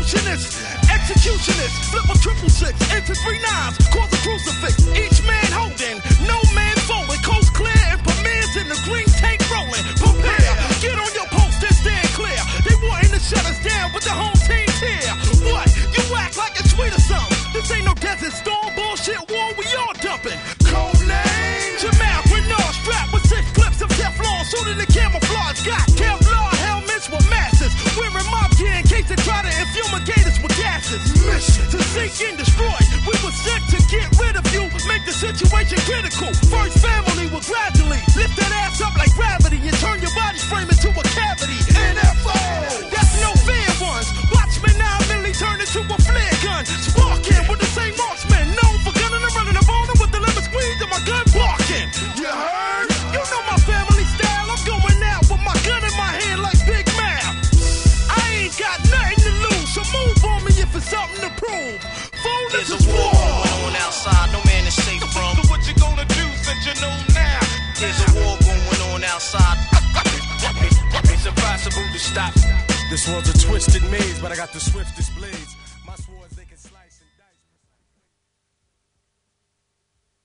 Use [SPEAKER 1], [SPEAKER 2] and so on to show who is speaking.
[SPEAKER 1] revolutionist, executionist, flip a 666 into 3 9s, cause a crucifix. Each man holding, no man folding, coast clear and premieres in the green tank rolling. Prepare, get on your post and stand clear. They wanting to shut us down, but the home team's here. What? You act like it's sweet or something. This ain't no desert storm bullshit war, we all dumping. Code name Jamal Grenard, strapped with 6 clips of Teflon, suited in camouflage. Got Kevlar helmets with masses, wearing mob gear in case they try to infumigate us with gases. Mission to sink and destroy. We were sent to get rid of you, make the situation critical. First family will gradually lift that ass up like gravity and turn your body frame into a cavity. NFO, that's no fair ones. Watchmen now merely turn into a flare gun. Sparking with the same marksman, known for gunning and running up on them with the lemon squeeze and my gun barking. You heard? You know my family style. I'm going out with my gun in my hand like Big Mouth. I ain't got nothing to lose, so move on me if it's something to prove. Fool, this is war
[SPEAKER 2] going on outside, no man is safe from.
[SPEAKER 1] So what you gonna do since you know now?
[SPEAKER 2] There's a war going on outside.
[SPEAKER 1] It's impossible to stop.
[SPEAKER 3] This world's a twisted maze, but I got the swiftest blades. My